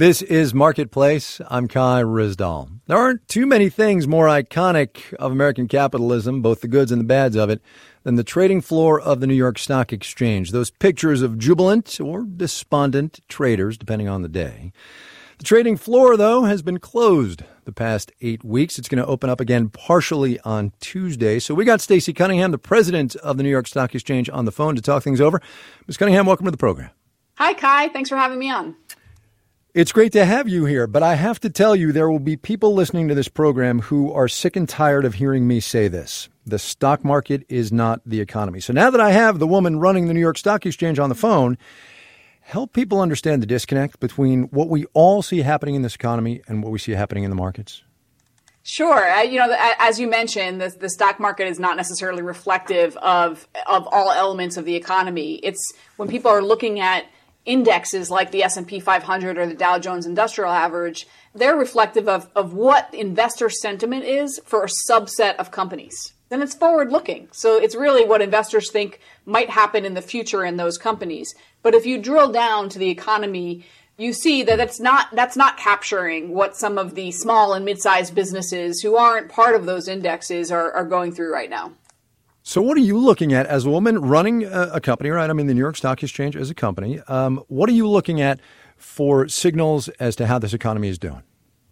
This is Marketplace. I'm Kai Ryssdal. There aren't too many things more iconic of American capitalism, both the goods and the bads of it, than the trading floor of the New York Stock Exchange. Those pictures of jubilant or despondent traders, depending on the day. The trading floor, though, has been closed the past 8 weeks. It's going to open up again partially on Tuesday. So we got Stacey Cunningham, the president of the New York Stock Exchange, on the phone to talk things over. Ms. Cunningham, welcome to the program. Hi, Kai. Thanks for having me on. It's great to have you here, but I have to tell you, there will be people listening to this program who are sick and tired of hearing me say this. The stock market is not the economy. So now that I have the woman running the New York Stock Exchange on the phone, help people understand the disconnect between what we all see happening in this economy and what we see happening in the markets. Sure. As you mentioned, the stock market is not necessarily reflective of all elements of the economy. It's when people are looking at indexes like the S&P 500 or the Dow Jones Industrial Average, they're reflective of what investor sentiment is for a subset of companies. Then it's forward-looking. So it's really what investors think might happen in the future in those companies. But if you drill down to the economy, you see that that's not capturing what some of the small and mid-sized businesses who aren't part of those indexes are going through right now. So what are you looking at as a woman running a company, right? I mean, the New York Stock Exchange as a company. What are you looking at for signals as to how this economy is doing?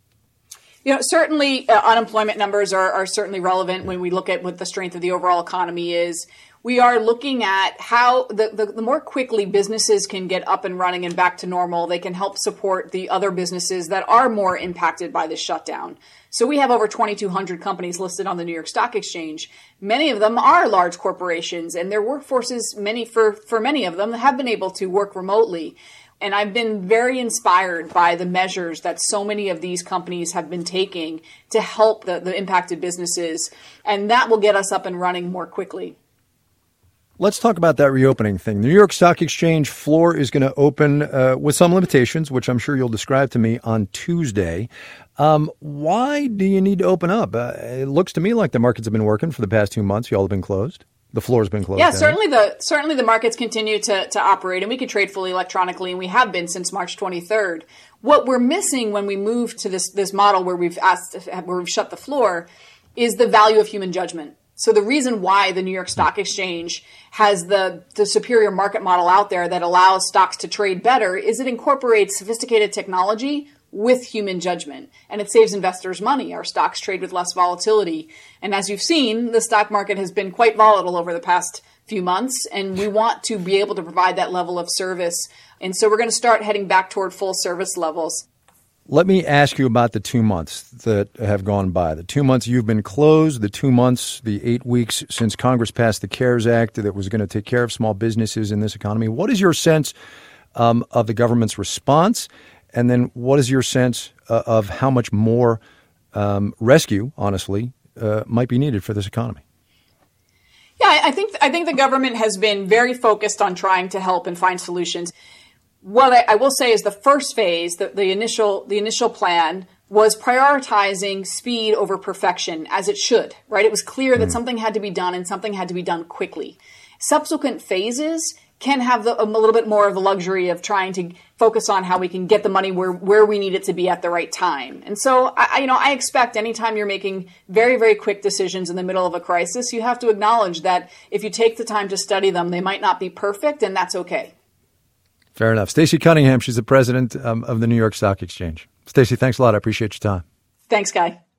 Certainly unemployment numbers are certainly relevant when we look at what the strength of the overall economy is. We are looking at how the more quickly businesses can get up and running and back to normal, they can help support the other businesses that are more impacted by this shutdown. So we have over 2,200 companies listed on the New York Stock Exchange. Many of them are large corporations, and their workforces, for many of them, have been able to work remotely. And I've been very inspired by the measures that so many of these companies have been taking to help the impacted businesses, and that will get us up and running more quickly. Let's talk about that reopening thing. The New York Stock Exchange floor is going to open with some limitations, which I'm sure you'll describe to me on Tuesday. Why do you need to open up? It looks to me like the markets have been working for the past 2 months. You all have been closed. The floor has been closed. Yeah, certainly the markets continue to operate, and we can trade fully electronically, and we have been since March 23rd. What we're missing when we move to this model where we've shut the floor is the value of human judgment. So the reason why the New York Stock Exchange has the superior market model out there that allows stocks to trade better is it incorporates sophisticated technology with human judgment, and it saves investors money. Our stocks trade with less volatility. And as you've seen, the stock market has been quite volatile over the past few months, and we want to be able to provide that level of service. And so we're going to start heading back toward full service levels. Let me ask you about the 2 months that have gone by. The 2 months you've been closed, the 2 months, the 8 weeks since Congress passed the CARES Act that was going to take care of small businesses in this economy. What is your sense of the government's response? And then what is your sense of how much more rescue, honestly, might be needed for this economy? Yeah, I think the government has been very focused on trying to help and find solutions. What I will say is the first phase, the initial plan, was prioritizing speed over perfection, as it should, right? It was clear that something had to be done and something had to be done quickly. Subsequent phases can have a little bit more of the luxury of trying to focus on how we can get the money where we need it to be at the right time. And so, I expect anytime you're making very, very quick decisions in the middle of a crisis, you have to acknowledge that if you take the time to study them, they might not be perfect, and that's okay. Fair enough. Stacey Cunningham, she's the president of the New York Stock Exchange. Stacey, thanks a lot. I appreciate your time. Thanks, Guy.